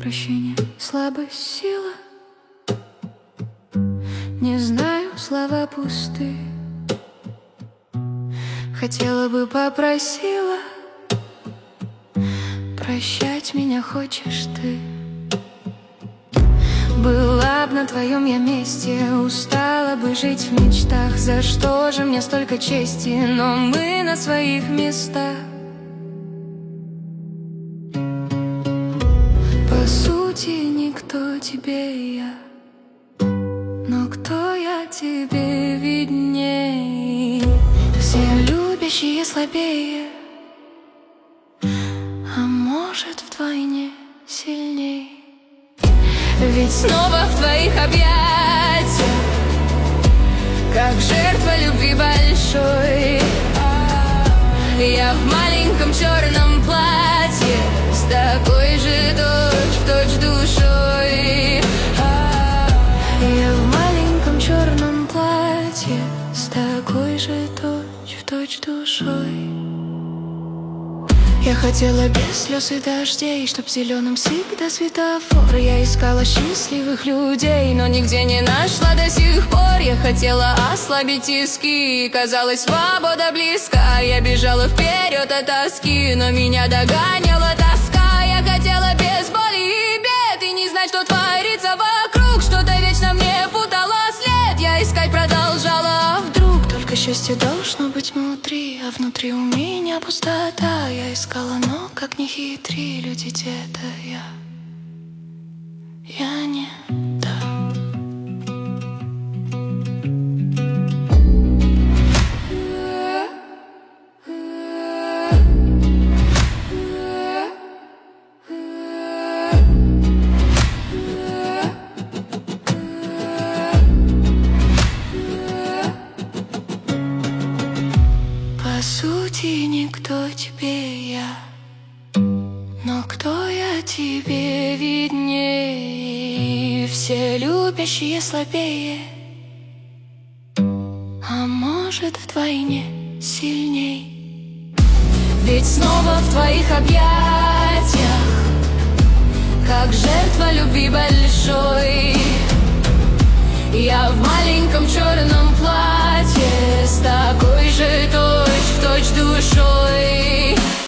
прощение слабость, сила. Не знаю, слова пусты. Хотела бы, попросила. Прощать меня хочешь ты. Была б на твоем я месте, устала бы жить в мечтах. За что же мне столько чести, но мы на своих местах. По сути, никто тебе я, но кто я тебе видней. Все любящие слабее, а может вдвойне сильней. Ведь снова в твоих объятиях, как жертва любви большой. Я в маленьком черном платье, с такой же точь-в-точь душой. Я в маленьком черном платье, с такой же точь-в-точь душой. Я хотела без слез и дождей, чтоб зеленым всегда светофор. Я искала счастливых людей, но нигде не нашла до сих пор. Я хотела ослабить тиски, казалось, свобода близка. Я бежала вперед от тоски, но меня догоняла тоска. Я хотела без боли и бед, и не знать, что творится вокруг. Что-то вечно мне путало след, я искать продолжала. А вдруг только счастье должно быть внутри, а внутри у меня пустота. Я искала, но как не хитри люди, где-то я не та. По сути, никто тебе я, но кто я тебе видней. Все любящие слабее, а может вдвойне сильней. Ведь снова в твоих объятиях, как жертва любви большой. Я в маленьком черном платье, с такой